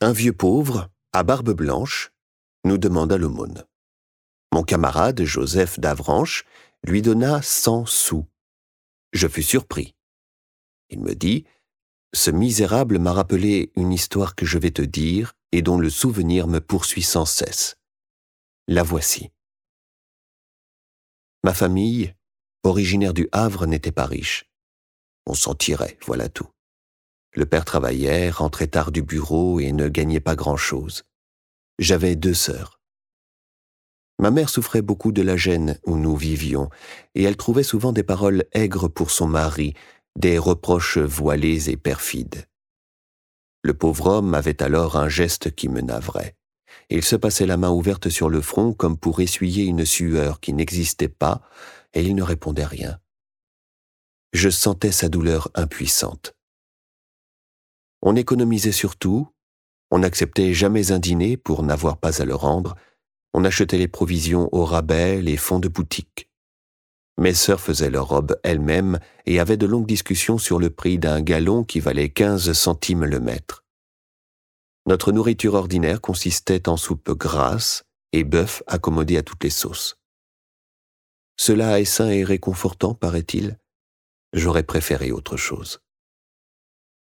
Un vieux pauvre, à barbe blanche, nous demanda l'aumône. Mon camarade, Joseph d'Avranches, lui donna 100 sous. Je fus surpris. Il me dit « Ce misérable m'a rappelé une histoire que je vais te dire et dont le souvenir me poursuit sans cesse. La voici. Ma famille, originaire du Havre, n'était pas riche. On s'en tirait, voilà tout. Le père travaillait, rentrait tard du bureau et ne gagnait pas grand-chose. J'avais 2 sœurs. Ma mère souffrait beaucoup de la gêne où nous vivions, et elle trouvait souvent des paroles aigres pour son mari, des reproches voilés et perfides. Le pauvre homme avait alors un geste qui me navrait. Il se passait la main ouverte sur le front comme pour essuyer une sueur qui n'existait pas, et il ne répondait rien. Je sentais sa douleur impuissante. On économisait surtout, on n'acceptait jamais un dîner pour n'avoir pas à le rendre, on achetait les provisions au rabais, les fonds de boutique. Mes sœurs faisaient leurs robes elles-mêmes et avaient de longues discussions sur le prix d'un galon qui valait 15 centimes le mètre. Notre nourriture ordinaire consistait en soupe grasse et bœuf accommodé à toutes les sauces. Cela est sain et réconfortant, paraît-il. J'aurais préféré autre chose.